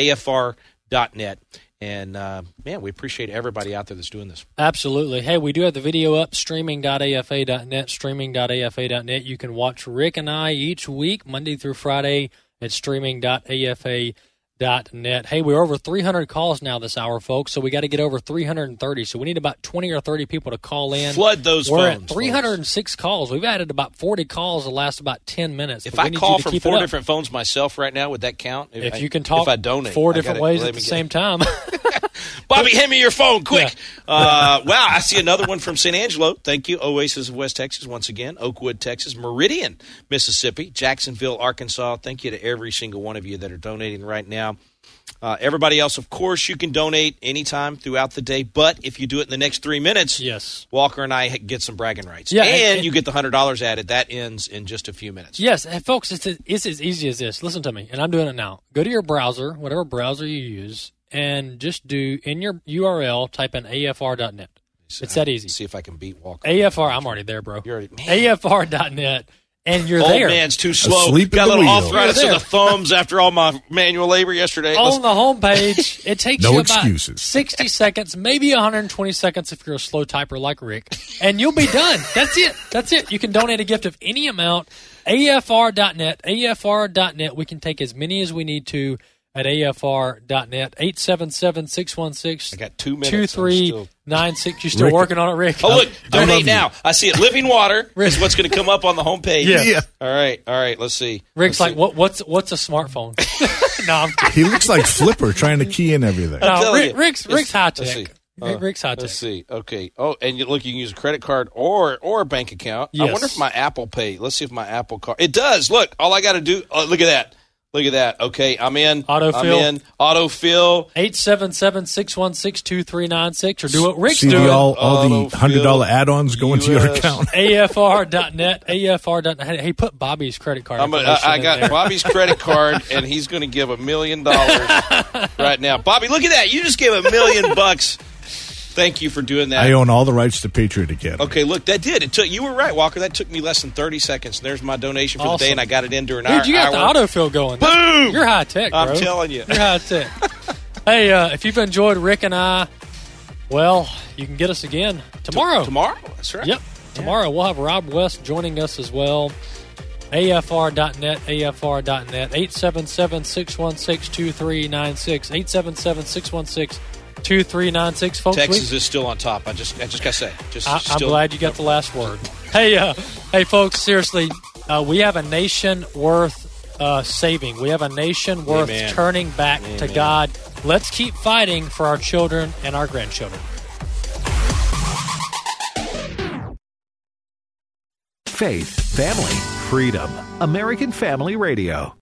afr.net. And, we appreciate everybody out there that's doing this. Absolutely. Hey, we do have the video up, streaming.afa.net, streaming.afa.net. You can watch Rick and I each week, Monday through Friday, at streaming.afa.net. Hey, we're over 300 calls now this hour, folks, so we got to get over 330. So we need about 20 or 30 people to call in. Flood those We're phones. At 306 calls. We've added about 40 calls the last about 10 minutes. If I call from 4 different phones myself right now, would that count? If you can talk if I donate, 4 different ways at the same time. Bobby, hand me your phone, quick. Wow, I see another one from San Angelo. Thank you. Oasis of West Texas once again. Oakwood, Texas. Meridian, Mississippi. Jacksonville, Arkansas. Thank you to every single one of you that are donating right now. Everybody else, of course, you can donate anytime throughout the day, but if you do it in the next 3 minutes, Walker and I get some bragging rights. Yeah, and you get the $100 added. That ends in just a few minutes. Yes, and folks, it's as easy as this. Listen to me, and I'm doing it now. Go to your browser, whatever browser you use, and just do, in your URL, type in afr.net. It's that easy. See if I can beat Walker. AFR, I'm already there, bro. AFR.net. And you're there. Old man's too slow. Got a little arthritis of the thumbs after all my manual labor yesterday. On the homepage, it takes no you excuses. About 60 seconds, maybe 120 seconds if you're a slow typer like Rick, and you'll be done. That's it. That's it. You can donate a gift of any amount. AFR.net. AFR.net. We can take as many as we need to at AFR.net. 877-616. I got 2 minutes. 2396. You still working on it, Rick? Oh, look. Donate now. I see it. Living Water is what's going to come up on the homepage. Yeah. All right. Let's see. Rick's like, what's a smartphone? No, I'm kidding. He looks like Flipper trying to key in everything. No, Rick's high tech. Rick's high tech. Let's see. Okay. Oh, and you can use a credit card or a bank account. Yes. I wonder if my Apple Pay. Let's see if my Apple card. It does. Look, all I got to do. Oh, look at that. Look at that. Okay, I'm in. Autofill. Autofill. 877-616-2396 or do what Rick's See doing. all the $100 add-ons go into your account. AFR.net. AFR.net. Hey, put Bobby's credit card information I got there. Bobby's credit card, and he's going to give $1 million right now. Bobby, look at that. You just gave $1 million. Thank you for doing that. I own all the rights to Patriot Academy. Okay, look, that did. You were right, Walker. That took me less than 30 seconds. There's my donation for the day, and I got it in during our hour. Dude, you got the autofill going. Boom! You're high tech, bro. I'm telling you. You're high tech. Hey, if you've enjoyed Rick and I, well, you can get us again tomorrow. Tomorrow? That's right. Yep. Tomorrow we'll have Rob West joining us as well. AFR.net, AFR.net, 877-616-2396, 877-616-2396. Folks, Texas is still on top. I just got to say. I'm glad you got the last word. Hey, folks, seriously, we have a nation worth saving. We have a nation worth turning back to God. Let's keep fighting for our children and our grandchildren. Faith, family, freedom. American Family Radio.